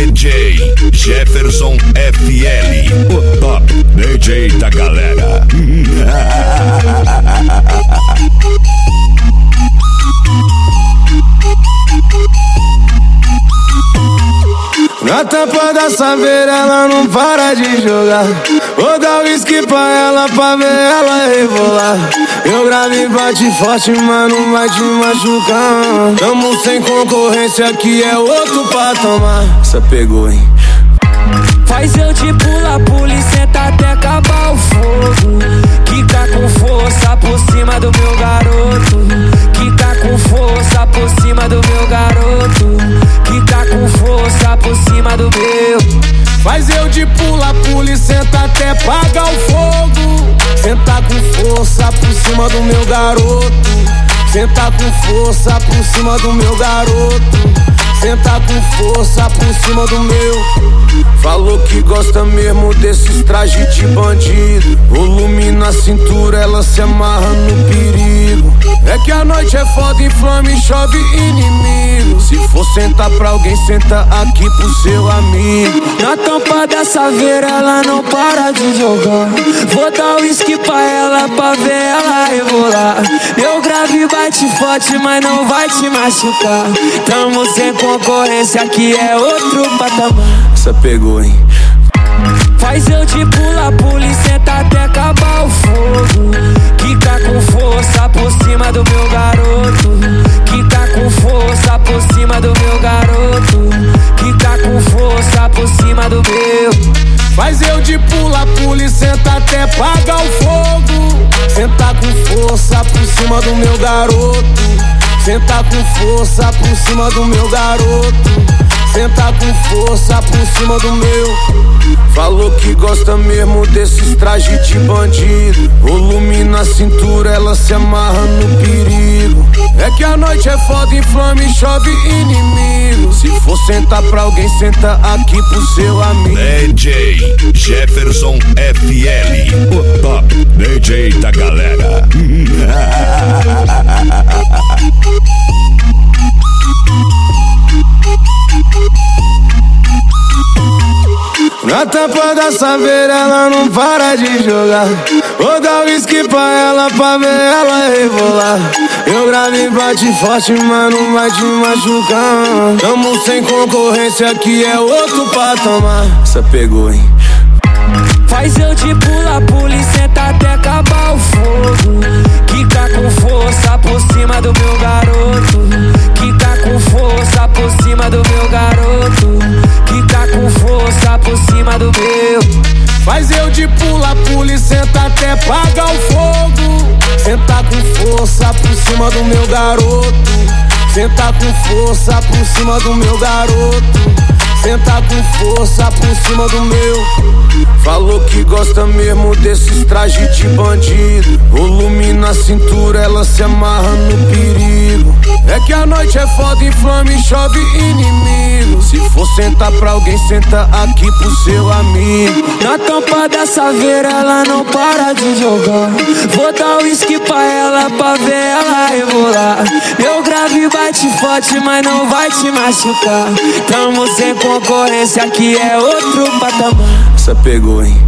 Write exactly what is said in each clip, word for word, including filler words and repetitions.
D J Jefferson F L, o top D J da galera. Na tampa da saveira ela não para de jogar. Vou dar whisky pra ela pra ver ela rebolar. Eu gravo e bate forte, mas não vai te machucar. Tamo sem concorrência, que é outro patamar. Essa pegou, hein? Faz eu te pula, pula e senta até acabar o fogo. Quica com força por cima do meu garoto. Quica com força por cima do meu garoto. Quica com força por cima do meu. Faz eu de pula, pula e senta até apagar o fogo. Senta com força por cima do meu garoto. Senta com força por cima do meu garoto. Senta com força por cima do meu. Falou que gosta mesmo desses trajes de bandido. Volume na cintura, ela se amarra no perigo. É que a noite é foda, inflama e chove inimigo. Se for sentar pra alguém, senta aqui pro seu amigo. Na tampa da saveira ela não para de jogar. Vou dar whisky pra ela pra ver ela rebolar. Eu gravo e bate forte, mas não vai te machucar. Tamo sem concorrência, que é outro patamar. Essa pegou, hein? Faz eu te pula, pula e senta até acabar o fogo. Quica com força por cima do meu garoto. Quica com força por cima do meu garoto. Quica com força por cima do meu. Faz eu de pula, pula e senta até apagar o fogo. Senta com força por cima do meu garoto. Senta com força por cima do meu garoto. Senta com força por cima do meu. Falou que gosta mesmo desses trajes de bandido. Volume na cintura, ela se amarra no perigo. É que a noite é foda, inflama e chove inimigo. Se for sentar pra alguém, senta aqui pro seu amigo. D J Jefferson F L, o top D J da galera. Na tampa da saveira ela não para de jogar. Vou dar whisky pra ela pra ver ela rebolar. Eu gravo e bate forte, mas não vai te machucar. Tamo sem concorrência, que é outro patamar. Essa pegou, hein? Faz eu te pula, pula e senta até acabar o fogo. Quica com força por cima do meu garoto. Quica com força por cima do meu garoto. Quica com força por cima do meu. Faz eu de pula, pula e senta até apagar o fogo. Senta com força por cima do meu garoto. Senta com força por cima do meu garoto. Senta com força por cima do meu. Falou que gosta mesmo desses trajes de bandido. Volume na cintura, ela se amarra no perigo. É que a noite é foda, inflama e chove inimigo. Se for sentar pra alguém, senta aqui pro seu amigo. Na tampa da saveira ela não para de jogar. Vou dar whisky pra ela pra ver ela rebolar. Eu gravo e bate forte, mas não vai te machucar. Tamo sem concorrência, que é outro patamar. Essa pegou, hein?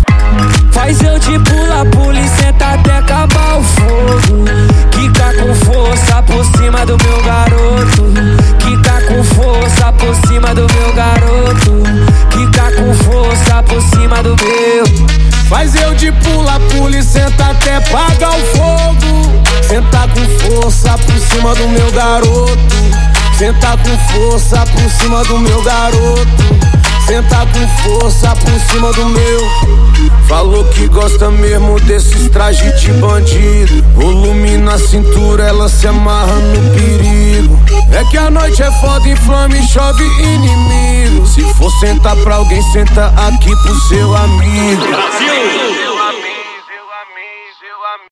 Faz eu te pula, pula e senta até acabar o fogo. Quica com força por cima do meu garoto. Quica com força por cima do meu garoto. Quica com força por cima do meu. Faz eu de pula, pula e senta até apagar o fogo. Senta com força por cima do meu garoto. Senta com força por cima do meu garoto. Senta com força por cima do meu. Falou que gosta mesmo desses trajes de bandido. Volume na cintura, ela se amarra no perigo. É que a noite é foda, inflama e chove inimigo. Se for sentar pra alguém, senta aqui pro seu amigo. Brasil!